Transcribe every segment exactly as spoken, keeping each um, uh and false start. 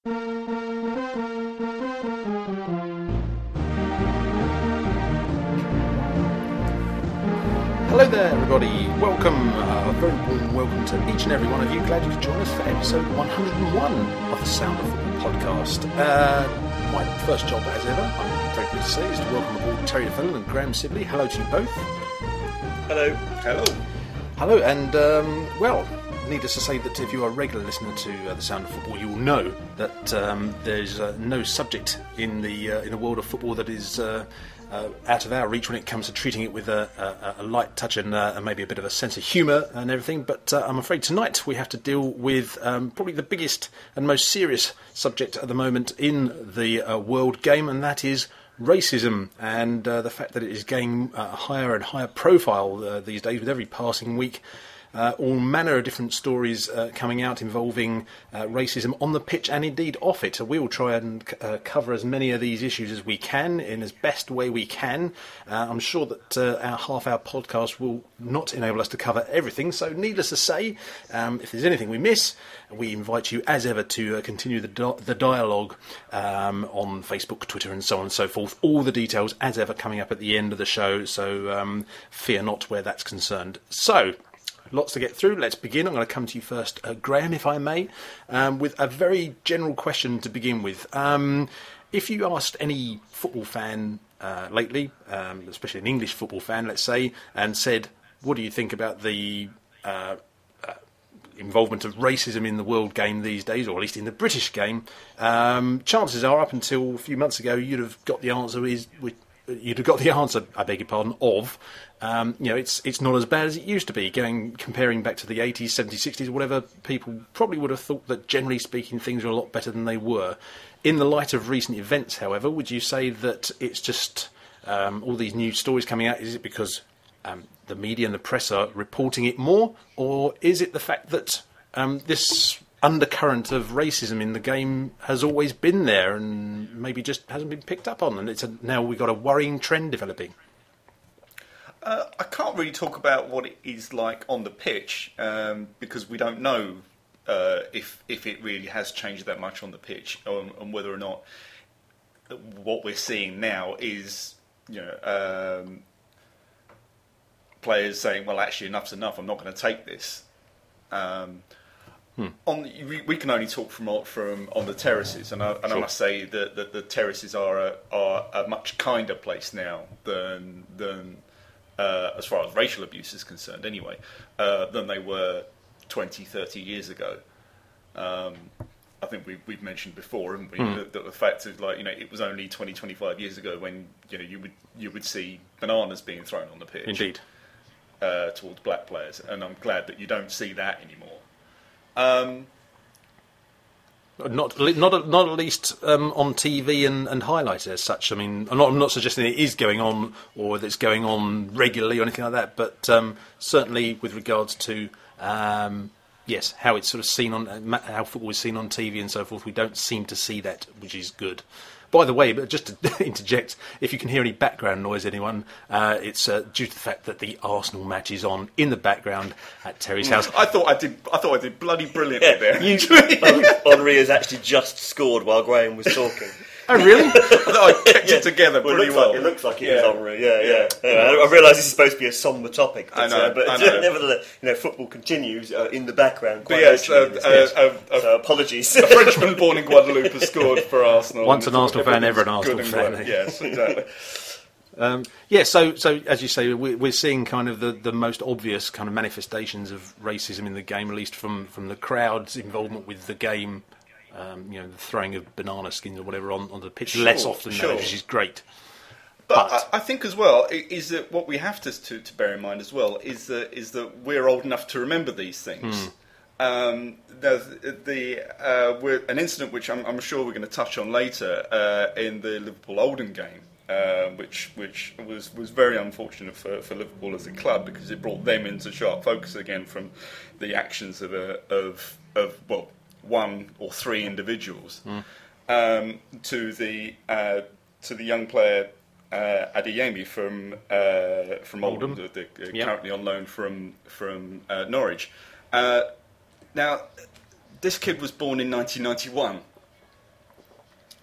Hello there, everybody. Welcome, uh, very warm welcome to each and every one of you. Glad you could join us for episode one hundred and one of the Sound of Football podcast. Uh, my first job, as ever, I'm very pleased to say, is to welcome aboard Terry DeFellon and Graham Sibley. Hello to you both. Hello. Hello. Hello, and um, well, needless to say that if you are a regular listener to uh, the Sound of Football, you will know that um, there's uh, no subject in the uh, in the world of football that is Uh, Uh, out of our reach when it comes to treating it with a, a, a light touch and, uh, and maybe a bit of a sense of humour and everything. But uh, I'm afraid tonight we have to deal with um, probably the biggest and most serious subject at the moment in the uh, world game, and that is racism and uh, the fact that it is gaining a higher and higher profile uh, these days with every passing week. Uh, all manner of different stories uh, coming out involving uh, racism on the pitch and indeed off it. So we will try and uh, cover as many of these issues as we can in as best way we can. Uh, I'm sure that uh, our half-hour podcast will not enable us to cover everything. So needless to say, um, if there's anything we miss, we invite you as ever to uh, continue the, di- the dialogue um, on Facebook, Twitter and so on and so forth. All the details as ever coming up at the end of the show. So um, fear not where that's concerned. So lots to get through. Let's begin. I'm going to come to you first, uh, Graham, if I may, um, with a very general question to begin with. Um, if you asked any football fan uh, lately, um, especially an English football fan, let's say, and said, what do you think about the uh, uh, involvement of racism in the world game these days, or at least in the British game, um, chances are, up until a few months ago, you'd have got the answer is... You'd have got the answer, I beg your pardon, of, um, you know, it's it's not as bad as it used to be. Going comparing back to the eighties, seventies, sixties, whatever, people probably would have thought that generally speaking things are a lot better than they were. In the light of recent events, however, would you say that it's just um, all these new stories coming out? Is it because um, the media and the press are reporting it more, or is it the fact that um, this undercurrent of racism in the game has always been there and maybe just hasn't been picked up on, and it's a, now we've got a worrying trend developing? Uh, I can't really talk about what it is like on the pitch um, because we don't know uh, if if it really has changed that much on the pitch, or, and whether or not what we're seeing now is, you know, um, players saying, "Well, actually, enough's enough. I'm not going to take this." Um, Hmm. On we, we can only talk from from on the terraces, and I, and sure. I must say that, that the terraces are a, are a much kinder place now than than uh, as far as racial abuse is concerned, anyway, uh, than they were twenty, thirty years ago. Um, I think we, we've mentioned before, haven't we, hmm. that, that the fact of, like, you know, it was only twenty, twenty-five years ago when, you know, you would you would see bananas being thrown on the pitch, indeed, uh, towards black players, and I'm glad that you don't see that anymore. Um, not, not, not at least um, on T V and, and highlighted as such. I mean, I'm not, I'm not suggesting it is going on or that it's going on regularly or anything like that, but um, certainly with regards to um, yes, how it's sort of seen on how football is seen on T V and so forth, we don't seem to see that, which is good. By the way, but just to interject, if you can hear any background noise, anyone, uh, it's uh, due to the fact that the Arsenal match is on in the background at Terry's house. I thought I did. I thought I did bloody brilliantly yeah, there. You, Henri has actually just scored while Graham was talking. Oh, really? I thought I kept yeah. it together well, pretty it well. Like, it looks like it yeah. is Henri. Yeah, yeah. yeah. yeah. I realise this is supposed to be a sombre topic, but, I know, uh, but I know. nevertheless, you know, football continues uh, in the background. Quite yes, uh, in uh, uh, so apologies. A Frenchman born in Guadeloupe has scored for Arsenal. Once an Arsenal fan, ever an Arsenal fan. Good. Yes, exactly. Um, yeah, so so as you say, we, we're seeing kind of the, the most obvious kind of manifestations of racism in the game, at least from, from the crowd's involvement with the game. Um, you know, the throwing of banana skins or whatever on, on the pitch sure, less often sure. now, which is great. But, but I, I think as well is that what we have to, to to bear in mind as well is that is that we're old enough to remember these things. Mm. Um, the, the uh, we're, an incident which I'm, I'm sure we're going to touch on later uh, in the Liverpool Oldham game, uh, which which was, was very unfortunate for, for Liverpool as a club because it brought them into sharp focus again from the actions of a, of of well. one or three individuals mm. um, to the uh, to the young player uh, Adeyemi from uh, from Oldham, Oldham. The, the, uh, yep. currently on loan from from uh, Norwich. Uh, now, this kid was born in nineteen ninety-one.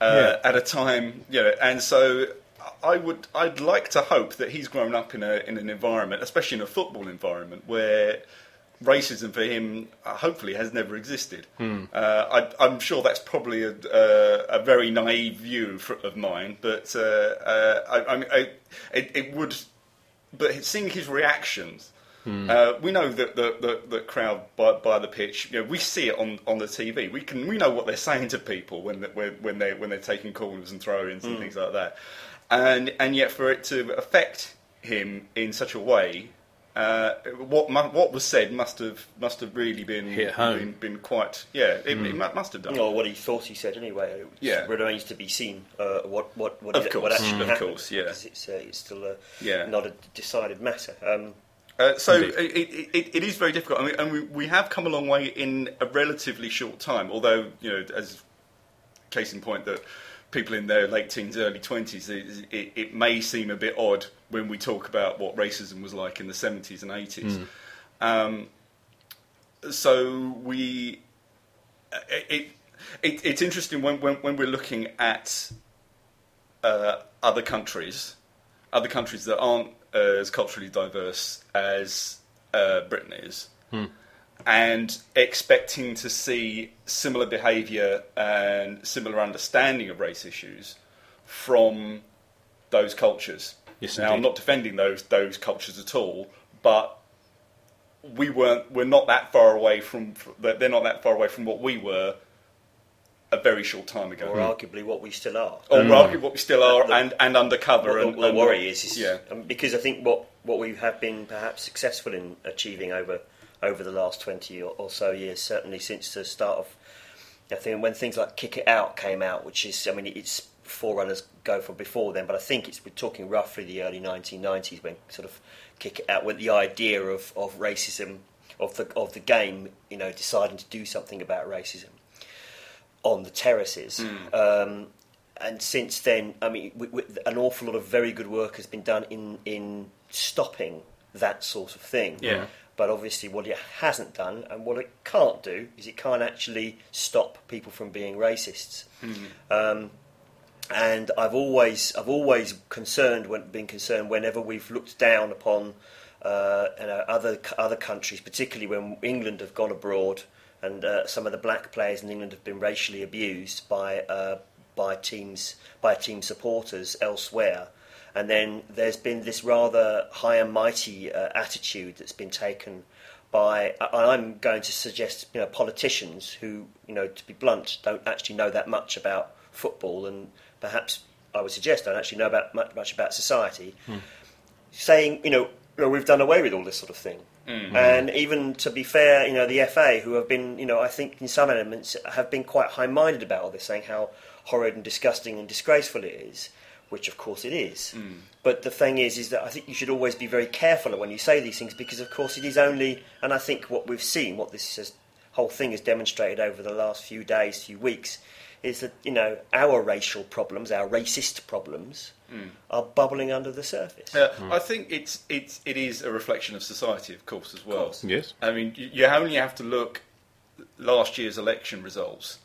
uh, Yeah. at a time, you know, and so I would, I'd like to hope that he's grown up in a in an environment, especially in a football environment, where racism for him, uh, hopefully, has never existed. Hmm. Uh, I, I'm sure that's probably a, a, a very naive view for, of mine, but uh, uh, I, I, mean, I, it, it would. But seeing his reactions, Hmm. uh, we know that the, the, the crowd by, by the pitch, you know, we see it on, on the T V. We can we know what they're saying to people when they, when they when they're taking corners and throw-ins and things like that, and and yet for it to affect him in such a way. Uh, what mu- what was said must have must have really been Hit home. been, been quite yeah it, it mu- must have done. Or what he thought he said anyway. It Yeah. remains to be seen uh, what what what, Of is- course, what actually mm. of happened. course, yeah. Because it's uh, it's still uh, Yeah. not a decided matter. Um, Uh, so Indeed. it, it, it, it is very difficult. I mean, and we, we have come a long way in a relatively short time. Although, you know, as case in point, that people in their late teens, early twenties, it, it, it may seem a bit odd when we talk about what racism was like in the seventies and eighties. Um, so we, it, it, it it's interesting when, when when we're looking at uh, other countries, other countries that aren't as culturally diverse as uh, Britain is, and expecting to see similar behaviour and similar understanding of race issues from those cultures. Yes, now, I'm indeed. not defending those those cultures at all, but we weren't. We're not that far away from. They're not that far away from what we were a very short time ago. or arguably what we still are. Or arguably what we still are, The- and, and undercover. What and, the, the and worry is, is yeah. um, because I think what, what we have been perhaps successful in achieving over over the last twenty or, or so years, certainly since the start of, I think when things like Kick It Out came out, which is, I mean, it's forerunners go from before then, but I think it's we're talking roughly the early nineteen nineties when sort of Kick It Out, with the idea of, of racism, of the of the game, you know, deciding to do something about racism on the terraces. Um, and since then, I mean, we, we, an awful lot of very good work has been done in, in stopping that sort of thing. Yeah. But obviously what it hasn't done, and what it can't do, is it can't actually stop people from being racists. Um, and I've always, I've always concerned, when, been concerned whenever we've looked down upon uh, you know, other other countries, particularly when England have gone abroad, and uh, some of the black players in England have been racially abused by uh, by teams by team supporters elsewhere. And then there's been this rather high and mighty uh, attitude that's been taken by, and I'm going to suggest, you know, politicians who, you know, to be blunt, don't actually know that much about football, and perhaps I would suggest don't actually know about much, much about society, saying, you know, you know, we've done away with all this sort of thing. And even to be fair, you know, the F A, who have been, you know, I think in some elements have been quite high-minded about all this, saying how horrid and disgusting and disgraceful it is, which of course it is. But the thing is, is that I think you should always be very careful when you say these things, because of course it is only, and I think what we've seen, what this has, whole thing has demonstrated over the last few days, few weeks, is that, you know, our racial problems, our racist problems, are bubbling under the surface. Uh, I think it's it's it is a reflection of society, of course, as well. course. Yes. I mean, you, you only have to look last year's election results,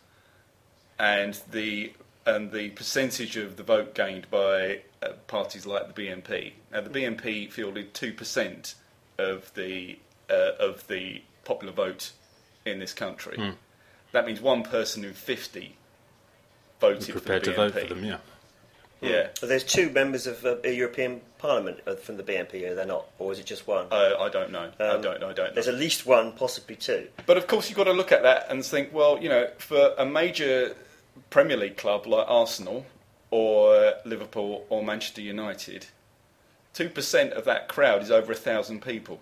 and the and the percentage of the vote gained by uh, parties like the B N P. Now, the B N P fielded two percent of the uh, of the popular vote in this country. That means one person in fifty voted Prepared for to the B N P. vote for them, yeah. Yeah. But there's two members of uh, the European Parliament uh, from the B N P, are there not? Or is it just one? Uh, I don't know. I Um, don't know. I don't know. There's at least one, possibly two. But of course, you've got to look at that and think, well, you know, for a major Premier League club like Arsenal or Liverpool or Manchester United, two percent of that crowd is over a thousand people,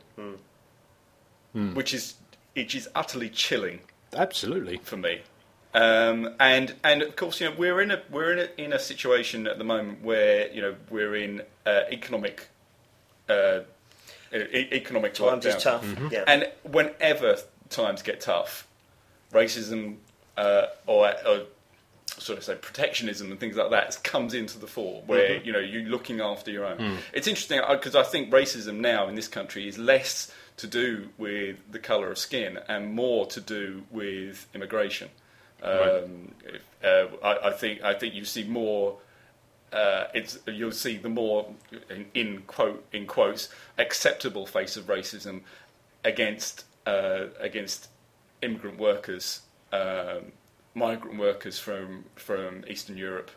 which is which is utterly chilling Absolutely. for me. Um, and and of course, you know, we're in a we're in a, in a situation at the moment where, you know, we're in uh, economic uh, e- economic Times is lockdown. tough. Yeah. And whenever times get tough, racism uh, or, or sort of say protectionism and things like that comes into the fore, where Mm-hmm. you know you're looking after your own. It's interesting because I think racism now in this country is less to do with the colour of skin and more to do with immigration. Um, Right. if, uh, I, I think I think you see more. Uh, it's you'll see the more in, in quote in quotes acceptable face of racism against uh, against immigrant workers, um, migrant workers from from Eastern Europe,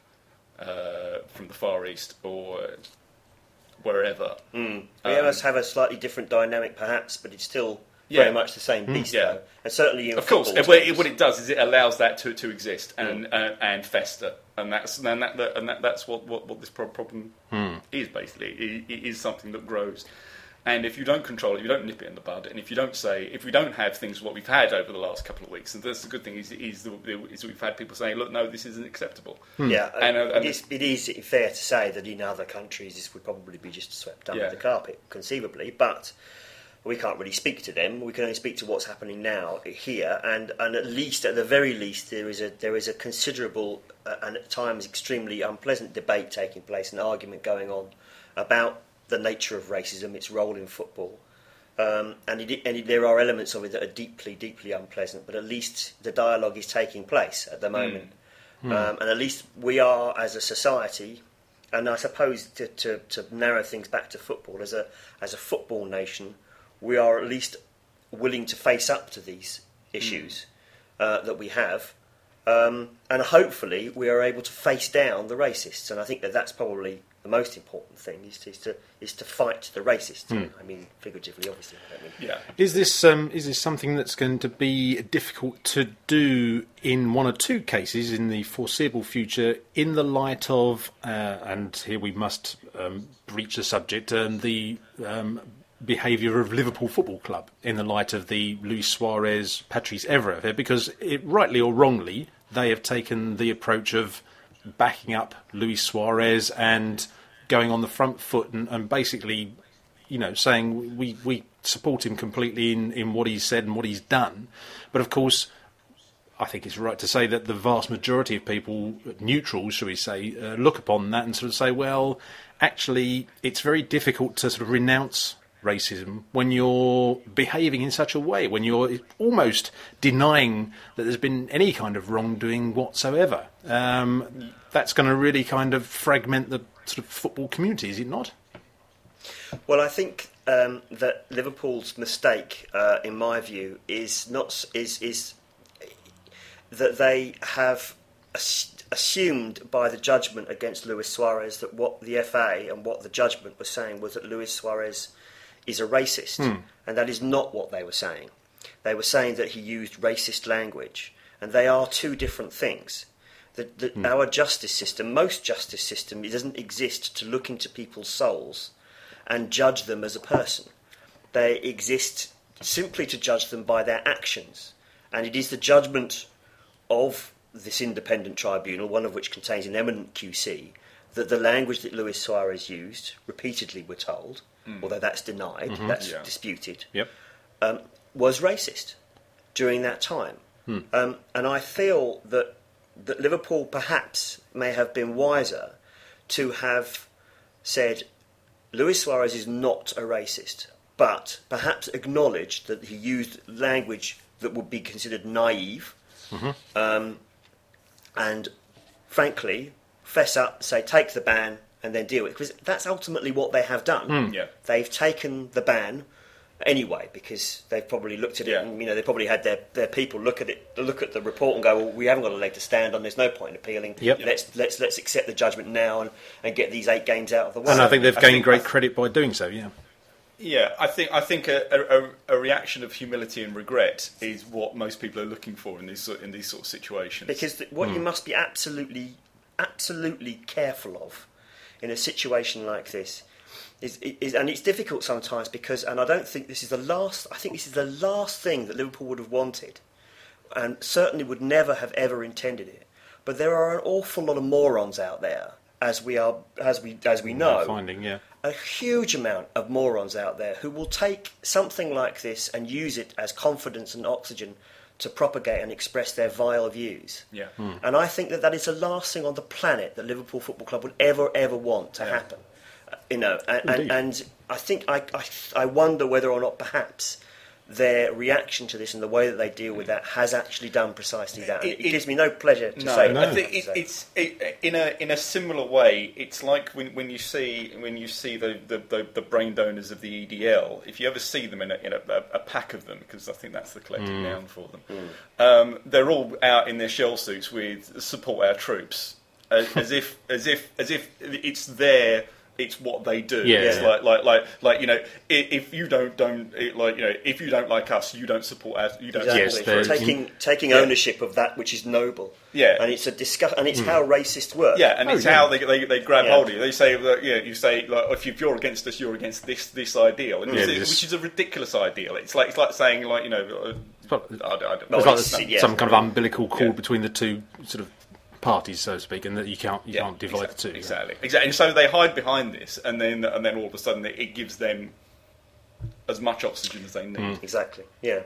uh, from the Far East, or wherever. Mm. We Um, must have a slightly different dynamic, perhaps, but it's still Yeah. very much the same beast, Yeah. though. And certainly in Of course, football it, what it- terms. what it does is it allows that to, to exist and uh, and fester, and that's and that, that and that, that's what, what, what this pro- problem is basically. It, it is something that grows, and if you don't control it, you don't nip it in the bud, and if you don't say, if we don't have things what we've had over the last couple of weeks, and that's the good thing is is, the, is we've had people saying, look, no, this isn't acceptable. Yeah, And, uh, and it, is, it is fair to say that in other countries this would probably be just swept under Yeah. the carpet, conceivably, but we can't really speak to them. We can only speak to what's happening now here, and, and at least, at the very least, there is a there is a considerable uh, and at times extremely unpleasant debate taking place, an argument going on about the nature of racism, its role in football. Um, and it, and it, there are elements of it that are deeply, deeply unpleasant, but at least the dialogue is taking place at the moment. Um, and at least we are, as a society, and I suppose to, to, to narrow things back to football, as a as a football nation, we are at least willing to face up to these issues uh, that we have. Um, and hopefully we are able to face down the racists. And I think that that's probably the most important thing, is to is to, is to fight the racists. I mean, figuratively, obviously. I don't mean. Yeah. Is this um, is this something that's going to be difficult to do in one or two cases in the foreseeable future, in the light of, uh, and here we must um, breach the subject, um, the um, behaviour of Liverpool Football Club in the light of the Luis Suarez, Patrice Evra affair, because it, rightly or wrongly, they have taken the approach of backing up Luis Suarez and going on the front foot and, and basically, you know, saying we, we support him completely in, in what he's said and what he's done. But of course, I think it's right to say that the vast majority of people, neutrals, shall we say, uh, look upon that and sort of say, well, actually, it's very difficult to sort of renounce racism when you're behaving in such a way, when you're almost denying that there's been any kind of wrongdoing whatsoever. Um, that's going to really kind of fragment the sort of football community, is it not? Well, I think um, that Liverpool's mistake, uh, in my view, is not is is that they have ass- assumed by the judgment against Luis Suarez that what the F A and what the judgment was saying was that Luis Suarez is a racist, and that is not what they were saying. They were saying that he used racist language, and they are two different things. The, the, Our justice system, most justice system, it doesn't exist to look into people's souls and judge them as a person. They exist simply to judge them by their actions, and it is the judgment of this independent tribunal, one of which contains an eminent Q C, that the language that Luis Suarez used, repeatedly we're told, mm. although that's denied, mm-hmm. that's yeah. disputed, yep. um, was racist during that time. Hmm. Um, and I feel that that Liverpool perhaps may have been wiser to have said, Luis Suarez is not a racist, but perhaps acknowledged that he used language that would be considered naive, mm-hmm. um, and frankly, fess up, say, take the ban, and then deal with it. Because that's ultimately what they have done. Mm. Yeah. They've taken the ban anyway, because they've probably looked at it, yeah. and you know they probably had their, their people look at it, look at the report, and go, "Well, we haven't got a leg to stand on. There's no point in appealing. Yep. Let's let's let's accept the judgment now and, and get these eight games out of the way." And I think they've I gained think, great th- credit by doing so. Yeah. Yeah, I think I think a, a, a reaction of humility and regret is what most people are looking for in these in these sort of situations. Because the, what mm. you must be absolutely absolutely careful of in a situation like this. Is, is, and it's difficult sometimes because, and I don't think this is the last, I think this is the last thing that Liverpool would have wanted, and certainly would never have ever intended it. But there are an awful lot of morons out there, as we are, as we as we know, finding, yeah. a huge amount of morons out there who will take something like this and use it as confidence and oxygen to propagate and express their vile views. Yeah. Mm. And I think that that is the last thing on the planet that Liverpool Football Club would ever ever want to yeah. happen. You know, and, and, and I think I, I, I wonder whether or not perhaps their reaction to this and the way that they deal with that has actually done precisely that. It, It- it, it- gives me no pleasure to No, say. No. I think it, it's it, in a in a similar way. It's like when, when you see when you see the, the, the, the brain donors of the E D L. If you ever see them in a, in a, a pack of them, because I think that's the collective Mm. noun for them, um, they're all out in their shell suits with support our troops, as, as if as if as if it's their. It's what they do. Yeah. It's like, like, like, like, you know, if, if you don't, don't, it, like, you know, if you don't like us, you don't support us. You don't. Exactly. Yes, support they're- us. taking taking Yeah. ownership of that which is noble. Yeah. and it's a discuss, and it's how racists work. Yeah, and Oh, it's yeah. how they, they they grab Yeah. hold of you. They say, that, yeah, you say, like, if you're against us, you're against this this ideal, and Yeah, it's- it is. which is a ridiculous ideal. It's like it's like saying, like, you know, uh, It's like, I, don't- I don't it's know. like it's- there's yeah. some kind of umbilical cord Yeah. between the two sort of parties, so to speak, and that you can't you Yeah, can't divide exactly, the two. Exactly, exactly. And so they hide behind this, and then and then all of a sudden it, it gives them as much oxygen as they need. Mm. Exactly. Yeah.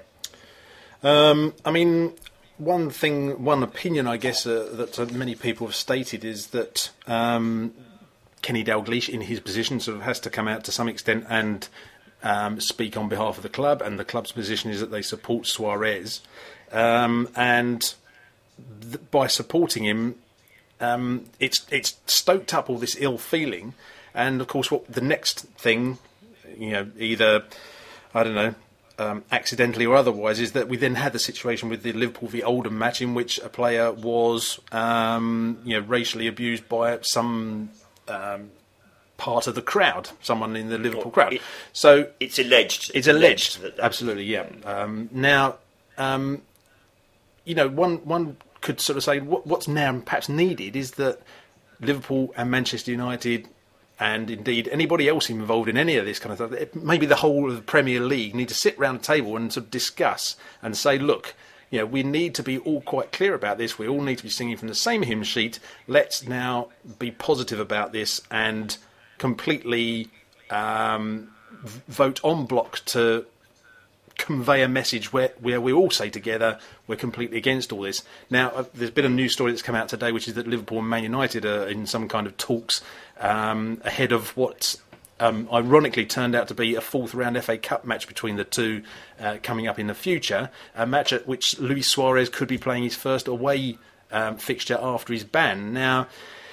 Um, I mean, one thing, one opinion, I guess, uh, that uh, many people have stated is that um, Kenny Dalglish, in his position, sort of has to come out to some extent and um, speak on behalf of the club, and the club's position is that they support Suarez, um, and th- by supporting him, um, it's it's stoked up all this ill feeling, and of course, what the next thing, you know, either I don't know. Um, accidentally or otherwise, is that we then had the situation with the Liverpool v Oldham match in which a player was, um, you know, racially abused by some um, part of the crowd, someone in the Liverpool crowd. It- So It's alleged. it's alleged, that that- absolutely, yeah. Um, now, um, you know, one one could sort of say what, what's now perhaps needed is that Liverpool and Manchester United, and indeed anybody else involved in any of this kind of stuff, maybe the whole of the Premier League, need to sit round a table and sort of discuss and say, look, you know, we need to be all quite clear about this. We all need to be singing from the same hymn sheet. Let's now be positive about this and completely um, v- vote en bloc to convey a message where, where we all say together we're completely against all this. Now, uh, there's been a news story that's come out today, which is that Liverpool and Man United are in some kind of talks um, ahead of what um, ironically turned out to be a fourth round F A Cup match between the two uh, coming up in the future, a match at which Luis Suarez could be playing his first away um, fixture after his ban. Now,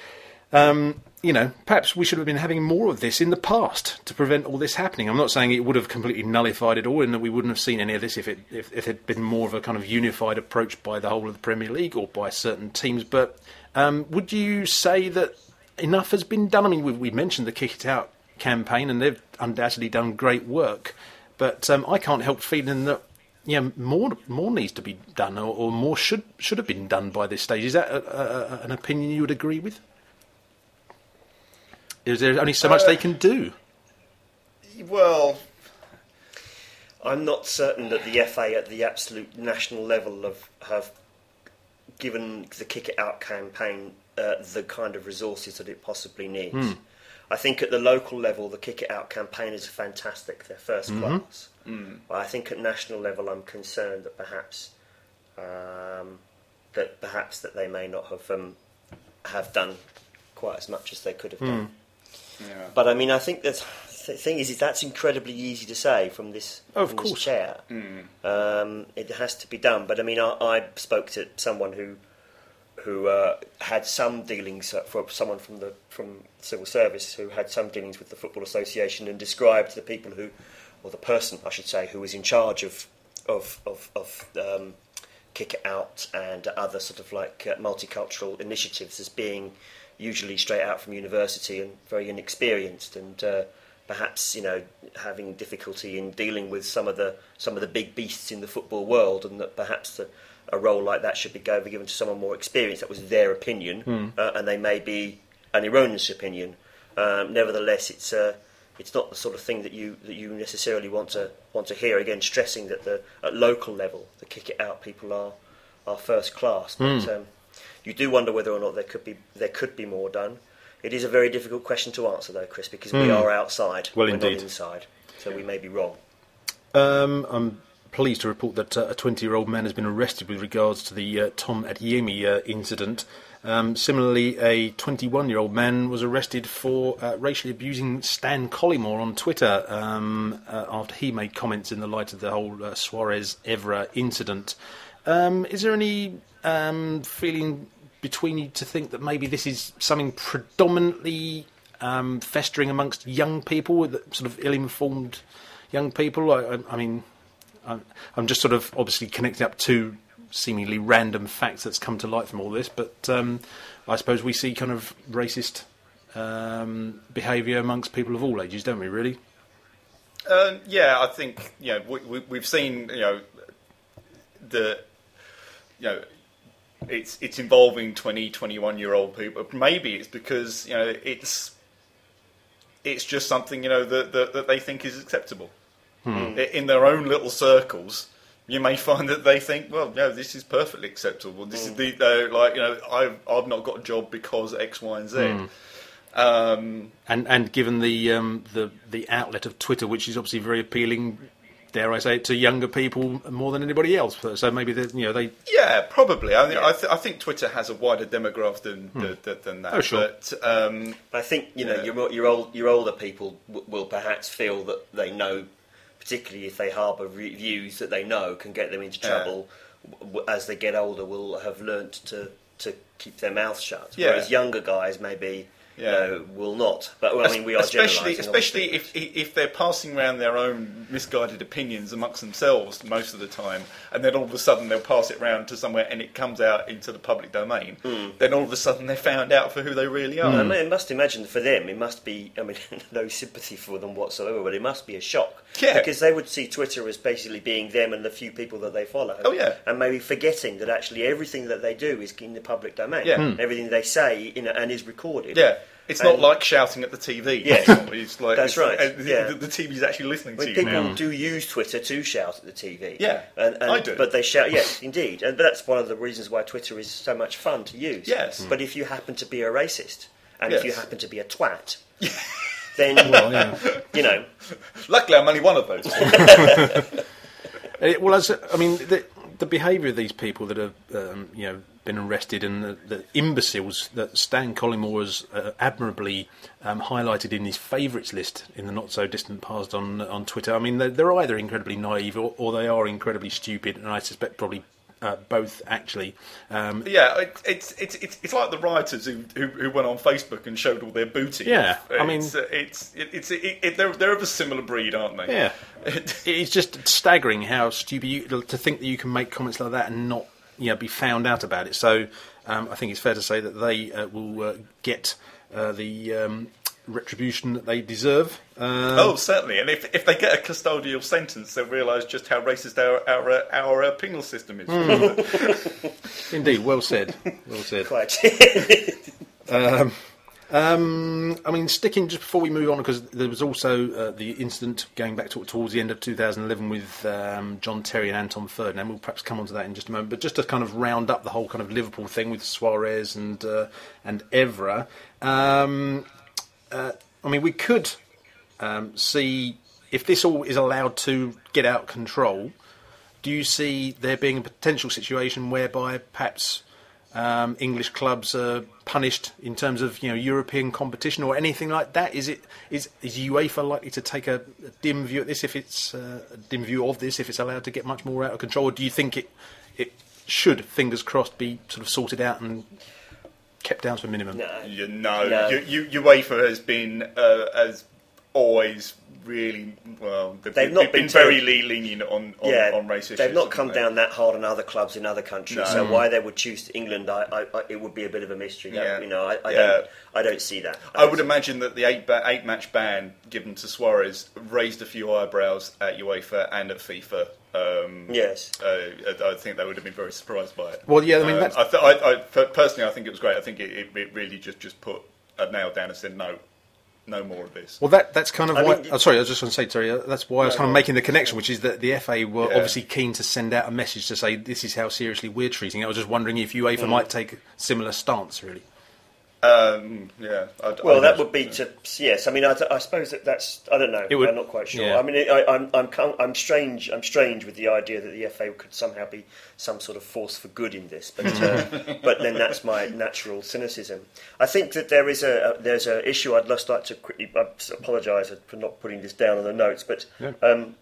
um, you know, perhaps we should have been having more of this in the past to prevent all this happening. I'm not saying it would have completely nullified it all and that we wouldn't have seen any of this if it if, if it had been more of a kind of unified approach by the whole of the Premier League or by certain teams. But um, would you say that enough has been done? I mean, we, we mentioned the Kick It Out campaign, and they've undoubtedly done great work. But um, I can't help feeling that yeah, more more needs to be done, or, or more should should have been done by this stage. Is that a, a, an opinion you would agree with? Is there only so much Uh, they can do? Well, I'm not certain that the F A at the absolute national level have, have given the Kick It Out campaign uh, the kind of resources that it possibly needs. Hmm. I think at the local level, the Kick It Out campaign is fantastic. They're first Mm-hmm. class. But I think at national level, I'm concerned that perhaps um, that perhaps that they may not have um, have done quite as much as they could have done. yeah. But I mean, I think that the thing is, is that's incredibly easy to say from this, Of from course. this chair. Um, it has to be done. But I mean, I, I spoke to someone who who uh, had some dealings uh, for someone from the from civil service who had some dealings with the Football Association and described the people who, or the person I should say, who was in charge of of of, of um, Kick It Out and other sort of like uh, multicultural initiatives as being usually straight out from university and very inexperienced, and uh, perhaps you know having difficulty in dealing with some of the some of the big beasts in the football world, and that perhaps the, a role like that should be go- be given to someone more experienced. That was their opinion, uh, and they may be an erroneous opinion. Um, nevertheless, it's uh, it's not the sort of thing that you that you necessarily want to want to hear. Again, stressing that the at local level, the Kick It Out people are are first class, but. Um, You do wonder whether or not there could be there could be more done. It is a very difficult question to answer, though, Chris, because we are outside. Well, we're indeed. not inside, so we may be wrong. Um, I'm pleased to report that uh, a twenty-year-old man has been arrested with regards to the uh, Tom Adeyemi uh, incident. Um, similarly, a twenty-one-year-old man was arrested for uh, racially abusing Stan Collymore on Twitter um, uh, after he made comments in the light of the whole uh, Suarez-Evra incident. Um, is there any um, feeling between you to think that maybe this is something predominantly um, festering amongst young people, sort of ill-informed young people? I, I, I mean, I'm, I'm just sort of obviously connecting up to seemingly random facts that's come to light from all this, but um, I suppose we see kind of racist um, behaviour amongst people of all ages, don't we, really? Um, yeah, I think, you know, we, we, we've seen, you know, the, you know, it's it's involving twenty, twenty-one-year-old people. Maybe it's because, you know, it's it's just something, you know, that, that, that they think is acceptable. Hmm. In their own little circles, you may find that they think, well, no, this is perfectly acceptable. This mm. is the uh, like, you know, I've I've not got a job because X, Y, and Z. Mm. Um, and and given the um, the the outlet of Twitter, which is obviously very appealing, dare I say it, to younger people more than anybody else. So maybe they, you know, they. Yeah, probably. I mean, yeah. I, th- I think Twitter has a wider demographic than hmm. the, the, than that. Oh, sure. But um, I think you know, yeah. your your old your older people w- will perhaps feel that they know. Particularly if they harbour views that they know can get them into trouble, yeah. w- as they get older, will have learnt to, to keep their mouth shut. Yeah. Whereas younger guys maybe yeah. you know, will not. But well, I mean, we are especially generalising, especially if if they're passing around their own misguided opinions amongst themselves most of the time, and then all of a sudden they'll pass it round to somewhere and it comes out into the public domain. Mm. Then all of a sudden they're found out for who they really are. Mm. I mean, I must imagine for them it must be. I mean, no sympathy for them whatsoever, but it must be a shock. Yeah. Because they would see Twitter as basically being them and the few people that they follow. Oh yeah. And maybe forgetting that actually everything that they do is in the public domain. Yeah. Mm. Everything they say in a, and is recorded. Yeah. It's and not like shouting at the T V. Yes. It's like, that's it's, right. Uh, the, yeah. the, the T V's actually listening I mean, to you. people now. do use Twitter to shout at the T V. Yeah, and, and, I do. But they shout, yes, indeed. And but that's one of the reasons why Twitter is so much fun to use. Yes. But if you happen to be a racist, and yes. if you happen to be a twat, then, well, yeah. you know... Luckily, I'm only one of those. Well, as, I mean, the, the behaviour of these people that have, um, you know, been arrested and the, the imbeciles that Stan Collymore has uh, admirably um, highlighted in his favourites list in the not-so-distant past on on Twitter. I mean, they're, they're either incredibly naive or, or they are incredibly stupid, and I suspect probably uh, both, actually. Um, yeah, it, it's, it's it's it's like the rioters who, who who went on Facebook and showed all their booty. Yeah, it's, I mean... It's, it's, it, it's it, it, they're, they're of a similar breed, aren't they? Yeah. It's just staggering how stupid you, to think that you can make comments like that and not, you know, be found out about it. So um, I think it's fair to say that they uh, will uh, get uh, the um, retribution that they deserve. Um, oh, certainly. And if if they get a custodial sentence, they'll realise just how racist our our, uh, our uh, penal system is. Mm. Indeed, well said. Well said. Quite. um, Um, I mean, sticking just before we move on, because there was also uh, the incident going back to, towards the end of two thousand eleven with um, John Terry and Anton Ferdinand. We'll perhaps come on to that in just a moment. But just to kind of round up the whole kind of Liverpool thing with Suarez and uh, and Evra, um, uh, I mean, we could um, see if this all is allowed to get out of control. Do you see there being a potential situation whereby perhaps Um, English clubs are punished in terms of, you know, European competition or anything like that? Is it is is UEFA likely to take a, a dim view at this if it's uh, a dim view of this if it's allowed to get much more out of control? Or do you think it it should, fingers crossed, be sort of sorted out and kept down to a minimum? No, you, no. no. U, U, UEFA has been uh, as always. Really, well, they've, they've not been, been very ter- lenient on, on, yeah, on race issues. They've not come down that hard on other clubs in other countries. No. So why they would choose England, I, I, I, it would be a bit of a mystery. That, Yeah. You know, I, I Yeah. don't, I don't see that. I, I would imagine that the eight ba- eight match ban given to Suarez raised a few eyebrows at UEFA and at FIFA. Um, yes, uh, I think they would have been very surprised by it. Well, yeah, I mean, um, that's... I, th- I, I personally, I think it was great. I think it, it, it really just, just put a nail down and said no. No more of this. Well, that that's kind of I why. mean, oh, sorry, I was just going to say, Terry. That's why I was No, kind of no. making the connection, which is that the F A were Yeah. obviously keen to send out a message to say this is how seriously we're treating it. I was just wondering if UEFA mm. might take a similar stance, really. Um, yeah. I, well, I that would be to yes. I mean, I, I suppose that that's. I don't know. It would, I'm not quite sure. yeah. I mean, I, I'm I'm I'm strange. I'm strange with the idea that the F A could somehow be some sort of force for good in this. But uh, but then that's my natural cynicism. I think that there is a, a there's an issue. I'd just like to quickly I apologise for not putting this down on the notes, but. Yeah. Um,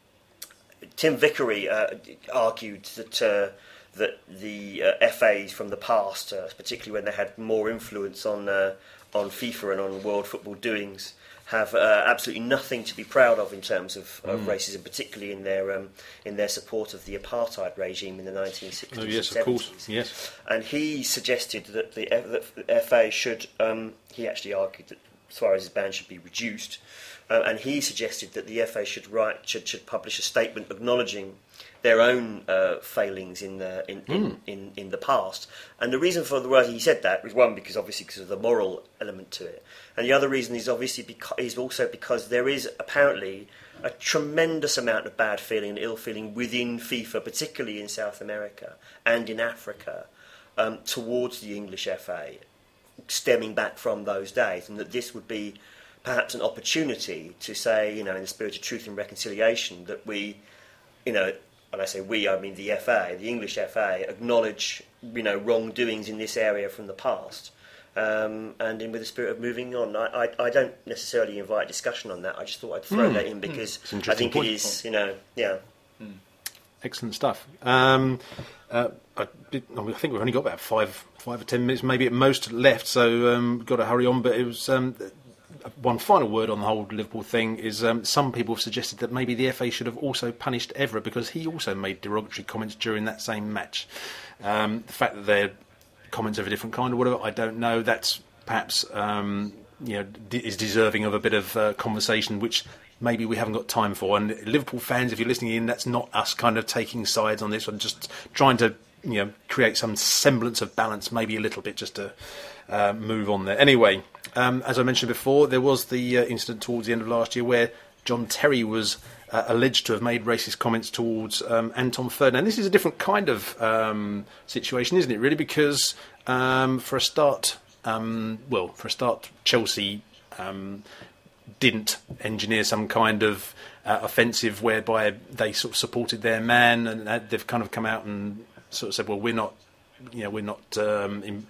Tim Vickery uh, argued that uh, that the uh, F As from the past, uh, particularly when they had more influence on uh, on FIFA and on world football doings, have uh, absolutely nothing to be proud of in terms of, of mm. racism, particularly in their um, in their support of the apartheid regime in the nineteen sixties. Oh yes, and of seventies. course. Yes, and he suggested that the, F- that the F A should. Um, he actually argued that Suarez's ban should be reduced. Uh, and he suggested that the F A should write should, should publish a statement acknowledging their own uh, failings in the in, in, mm. in, in the past. And the reason for the reason he said that was one because obviously because of the moral element to it, and the other reason is obviously because is also because there is apparently a tremendous amount of bad feeling and ill feeling within FIFA, particularly in South America and in Africa, um, towards the English F A, stemming back from those days, and that this would be perhaps an opportunity to say, you know, in the spirit of truth and reconciliation, that we, you know, when I say we, I mean the F A, the English F A, acknowledge, you know, wrongdoings in this area from the past, um, and in with the spirit of moving on. I, I, I don't necessarily invite discussion on that. I just thought I'd throw mm. that in because I think point. it is, you know, yeah. Mm. Excellent stuff. Um, uh, I, did, I think we've only got about five, five or ten minutes, maybe at most, left. So um, we've got to hurry on. But it was. Um, One final word on the whole Liverpool thing is um, some people have suggested that maybe the F A should have also punished Evra because he also made derogatory comments during that same match. Um, the fact that they're comments of a different kind or whatever, I don't know. That's perhaps um, you know d- is deserving of a bit of uh, conversation, which maybe we haven't got time for. And Liverpool fans, if you're listening in, that's not us kind of taking sides on this. I'm just trying to you know create some semblance of balance, maybe a little bit, just to uh, move on there. Anyway. Um, as I mentioned before, there was the uh, incident towards the end of last year where John Terry was uh, alleged to have made racist comments towards um, Anton Ferdinand. This is a different kind of um, situation, isn't it, really? Because um, for a start, um, well, for a start, Chelsea um, didn't engineer some kind of uh, offensive whereby they sort of supported their man, and they've kind of come out and sort of said, well, we're not, you know, we're not... Um, in,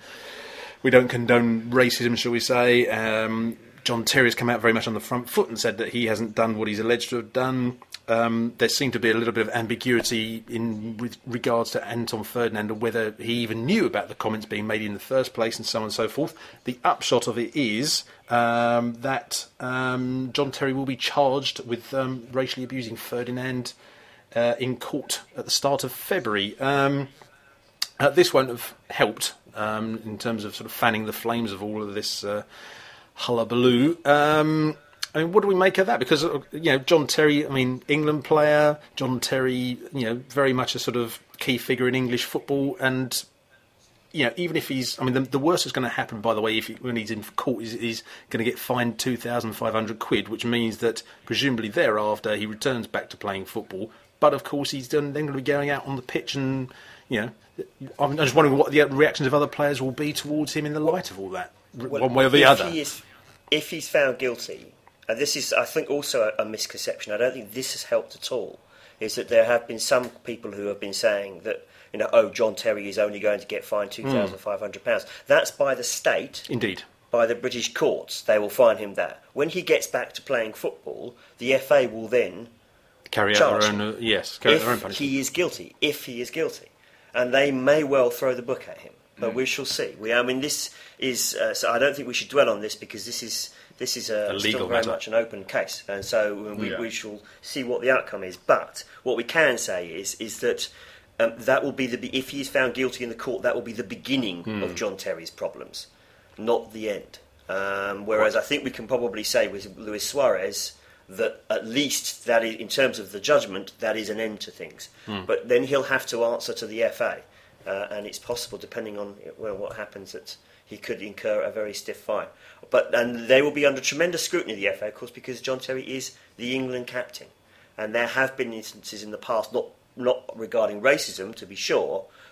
We don't condone racism, shall we say. Um, John Terry has come out very much on the front foot and said that he hasn't done what he's alleged to have done. Um, there seemed to be a little bit of ambiguity in with regards to Anton Ferdinand and whether he even knew about the comments being made in the first place and so on and so forth. The upshot of it is um, that um, John Terry will be charged with um, racially abusing Ferdinand uh, in court at the start of February. Um, uh, this won't have helped. Um, in terms of sort of fanning the flames of all of this uh, hullabaloo. Um, I mean, what do we make of that? Because, you know, John Terry, I mean, England player, John Terry, you know, very much a sort of key figure in English football. And, you know, even if he's, I mean, the, the worst that's going to happen, by the way, if he, when he's in court, is he's going to get fined two thousand five hundred quid, which means that presumably thereafter he returns back to playing football. But, of course, he's then going to be going out on the pitch and, you know, I'm just wondering what the reactions of other players will be towards him in the light of all that, well, one way or the if other. He is, if he's found guilty, and this is, I think, also a, a misconception, I don't think this has helped at all, is that there have been some people who have been saying that, you know, oh, John Terry is only going to get fined two thousand five hundred pounds. Mm. That's by the state. Indeed. By the British courts, they will fine him that. When he gets back to playing football, the F A will then carry out their own, uh, yes, carry out their own punishment. If he is guilty, if he is guilty. And they may well throw the book at him, but mm. we shall see. We, I mean, this is. Uh, so I don't think we should dwell on this because this is this is uh, a still very matter. much an open case, and so we, yeah. we shall see what the outcome is. But what we can say is is that um, that will be the if he is found guilty in the court, that will be the beginning mm. of John Terry's problems, not the end. Um, whereas what? I think we can probably say with Luis Suarez that at least that is, in terms of the judgment, that is an end to things. Mm. But then he'll have to answer to the F A, uh, and it's possible, depending on well, what happens, that he could incur a very stiff fine. But and they will be under tremendous scrutiny, the F A, of course, because John Terry is the England captain, and there have been instances in the past, not not regarding racism, to be sure,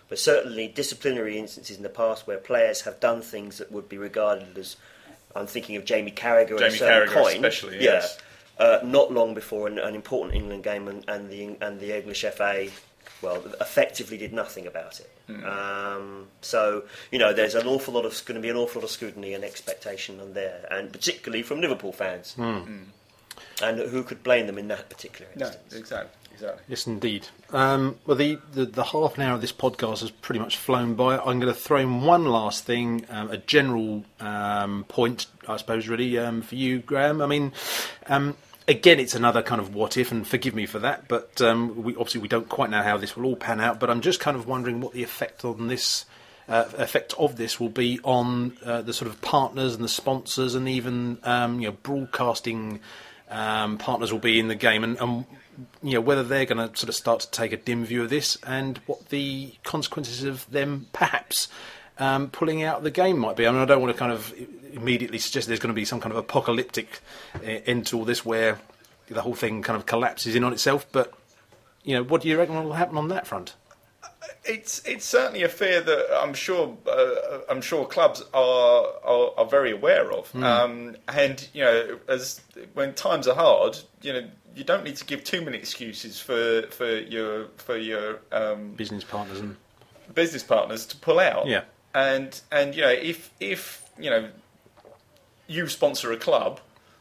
but certainly disciplinary instances in the past where players have done things that would be regarded as, I'm thinking of Jamie Carragher, Jamie and a certain Carragher coin, especially, yeah, yes. uh, not long before an, an important England game, and, and the and the English F A, well, effectively did nothing about it. Mm. Um, so, you know, there's an awful lot of going to be an awful lot of scrutiny and expectation on there, and particularly from Liverpool fans. Mm. Mm. And who could blame them in that particular instance? No, exactly, exactly. Yes, indeed. Um, well, the, the, the half an hour of this podcast has pretty much flown by. I'm going to throw in one last thing, um, a general um, point, I suppose, really, um, for you, Graham. I mean, um, again, it's another kind of what if, and forgive me for that, but um, we, obviously we don't quite know how this will all pan out, but I'm just kind of wondering what the effect on this uh, effect of this will be on uh, the sort of partners and the sponsors and even um, you know, broadcasting Um, partners will be in the game, and, and you know whether they're going to sort of start to take a dim view of this, and what the consequences of them perhaps um, pulling out of the game might be. I mean, I don't want to kind of immediately suggest there's going to be some kind of apocalyptic uh, end to all this, where the whole thing kind of collapses in on itself. But you know, what do you reckon will happen on that front? It's it's certainly a fear that I'm sure uh, I'm sure clubs are are, are very aware of, mm. um, and you know, as when times are hard, you know, you don't need to give too many excuses for for your for your um, business partners and business partners to pull out. Yeah, and and you know, if if you know you sponsor a club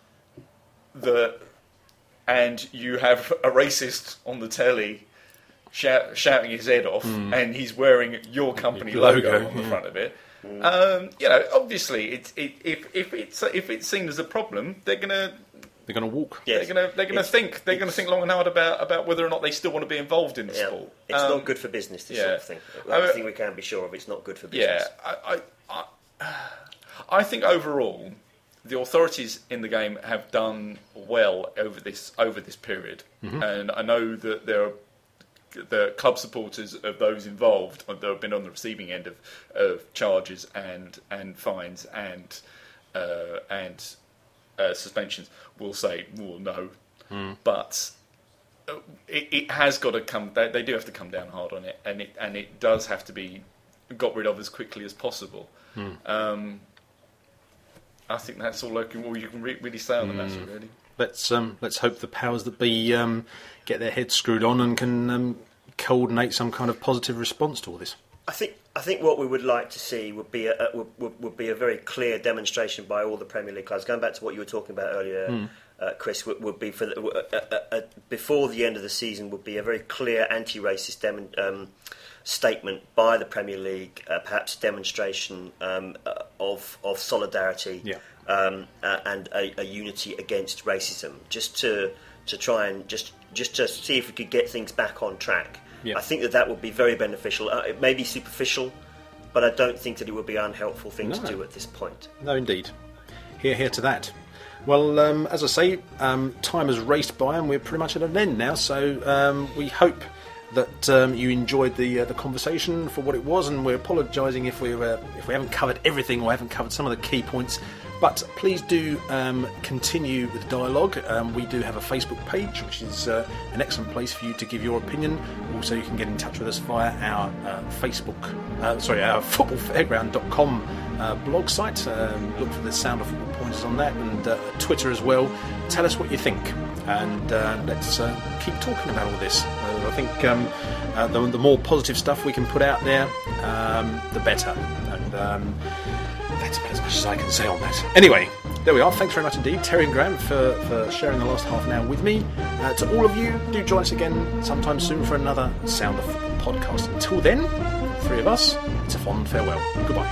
that and you have a racist on the telly Shout, shouting his head off, mm. and he's wearing your company logo, logo on the yeah. front of it. Mm. Um, you know, obviously, it's it, if if it's if it's seen as a problem, they're gonna they're gonna walk. Yes. They're gonna they're gonna it's, think they're gonna think long and hard about, about whether or not they still want to be involved in the yeah. sport. It's um, not good for business. This yeah. sort of thing. That's I, the thing we can be sure of. It's not good for business. Yeah, I I, I I think overall, the authorities in the game have done well over this over this period, mm-hmm. and I know that there are. The club supporters of those involved that have been on the receiving end of, of charges and and fines and uh, and uh, suspensions will say, well, no, mm. but it, it has got to come. They, they do have to come down hard on it, and it and it does have to be got rid of as quickly as possible. Mm. Um, I think that's all, I can, all you can re- really say on the matter, mm. really. Let's um, let's hope the powers that be um, get their heads screwed on and can um, coordinate some kind of positive response to all this. I think I think what we would like to see would be a, a would, would be a very clear demonstration by all the Premier League clubs. Going back to what you were talking about earlier, mm. uh, Chris, would, would be for the, uh, uh, uh, before the end of the season would be a very clear anti-racist dem- um, statement by the Premier League, uh, perhaps a demonstration um, uh, of of solidarity. Yeah. Um, uh, and a, a unity against racism, just to to try and just just to see if we could get things back on track. Yeah. I think that that would be very beneficial. Uh, it may be superficial, but I don't think that it would be an unhelpful thing no. to do at this point. No, indeed. Hear, hear to that. Well, um, as I say, um, time has raced by and we're pretty much at an end now, so um, we hope that um, you enjoyed the uh, the conversation for what it was, and we're apologising if we uh, if we haven't covered everything or haven't covered some of the key points. But please do um, continue with the dialogue. Um, we do have a Facebook page, which is uh, an excellent place for you to give your opinion. Also, you can get in touch with us via our uh, Facebook, uh, sorry, our football fairground dot com uh, blog site. Um, look for the Sound of Football pointers on that, and uh, Twitter as well. Tell us what you think, and uh, let's uh, keep talking about all this. Uh, I think um, uh, the, the more positive stuff we can put out there, um, the better. And um, that's about as much as I can say on that. Anyway, there we are. Thanks very much indeed, Terry and Graham, for, for sharing the last half an hour with me. Uh, to all of you, do join us again sometime soon for another Sound of Football podcast. Until then, the three of us, it's a fond farewell. Goodbye.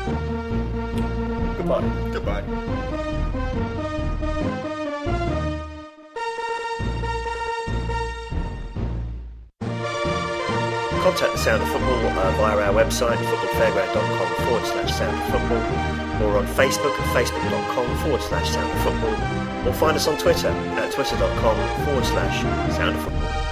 Goodbye. Goodbye. Contact the Sound of Football uh, via our website, football fairground dot com forward slash Sound of Football, or on Facebook at facebook dot com forward slash Sound of Football, or find us on Twitter at twitter dot com forward slash Sound of Football.